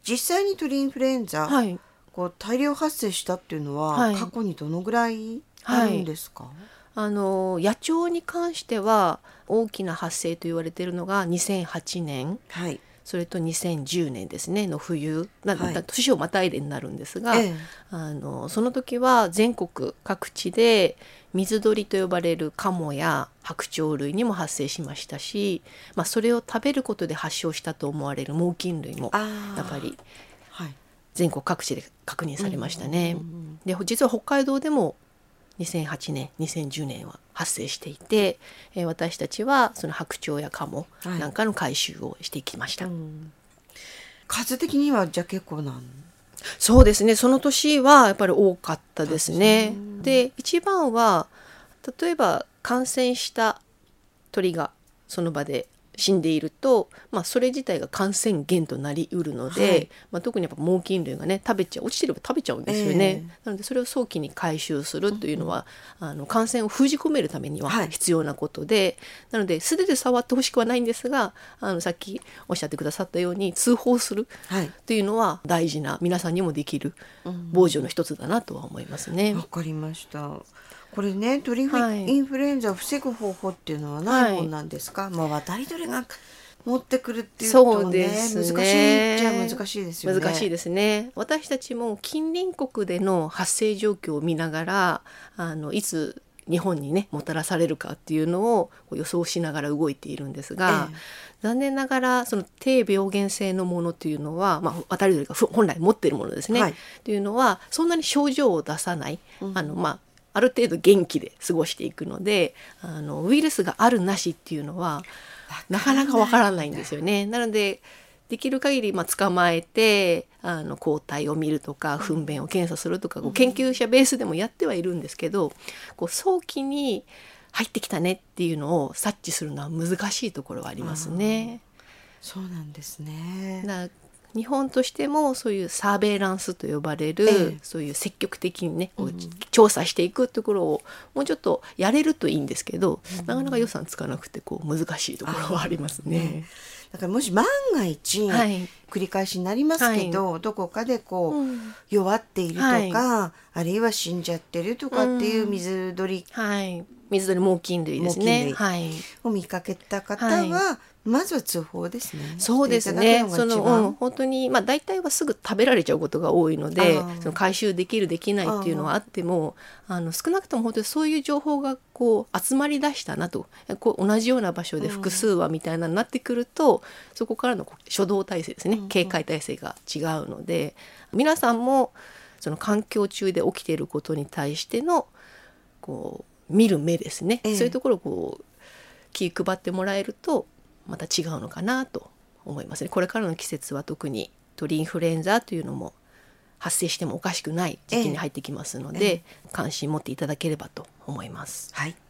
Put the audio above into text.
実際に鳥インフルエンザ、 はい、 こう大量発生したっていうのは、 はい過去にどのぐらいあるんですか？ 野鳥に関しては大きな発生と言われているのが2008年、 はい、 それと2010年ですねの冬はい年をまたいでになるんですが、 ええ、 その時は全国各地で水鳥と呼ばれるカモや白鳥類にも発生しましたし、それを食べることで発症したと思われる猛禽類もやっぱりはい、 全国各地で確認されましたね。 うんうんうんうん、 で実は北海道でも2008年2010年は発生していて、私たちはその白鳥やカモなんかの回収をしていきました、 はい、うん、数的にはじゃあ結構なんそうですね、その年はやっぱり多かったですね。で一番は例えば感染した鳥がその場で死んでいると、それ自体が感染源となりうるので、特にやっぱ猛禽類がね落ちてれば食べちゃうんですよね、なのでそれを早期に回収するというのは、感染を封じ込めるためには必要なことで、なので素手で触ってほしくはないんですが、さっきおっしゃってくださったように通報するというのは大事な、皆さんにもできる防除の一つだなとは思いますね。 わかりました。これね、鳥インフルエンザを防ぐ方法っていうのはないもんなんですか？渡り鳥が持ってくるっていうとね、難しいっちゃ難しいですよね。 難しいですね。私たちも近隣国での発生状況を見ながらいつ日本にねもたらされるかっていうのを予想しながら動いているんですが、残念ながらその低病原性のものというのは、渡り鳥が本来持っているものですね、というのはそんなに症状を出さない、ある程度元気で過ごしていくので、ウイルスがあるなしっていうのはなかなかわからないんですよね。なのでできる限り捕まえて抗体を見るとか糞便を検査するとか、研究者ベースでもやってはいるんですけど、早期に入ってきたねっていうのを察知するのは難しいところはありますね。 そうなんですね。 日本としてもそういうサーベイランスと呼ばれる、そういう積極的にね、調査していくところをもうちょっとやれるといいんですけど、なかなか予算つかなくて難しいところはありますね。 だからもし万が一、繰り返しになりますけど、どこかで弱っているとか、あるいは死んじゃってるとかっていう水鳥、 猛禽類ですね、 を見かけた方は、まずは通報ですね。 そうですね。本当に大体はすぐ食べられちゃうことが多いので、その回収できるできないっていうのはあっても、少なくとも本当にそういう情報が集まりだしたなと、同じような場所で複数はみたいなになってくると、そこからの初動体制ですね、警戒体制が違うので、皆さんもその環境中で起きていることに対しての見る目ですね、そういうところを気配ってもらえるとまた違うのかなと思いますね。これからの季節は特に鳥インフルエンザというのも発生してもおかしくない時期に入ってきますので、関心持っていただければと思います。 はい。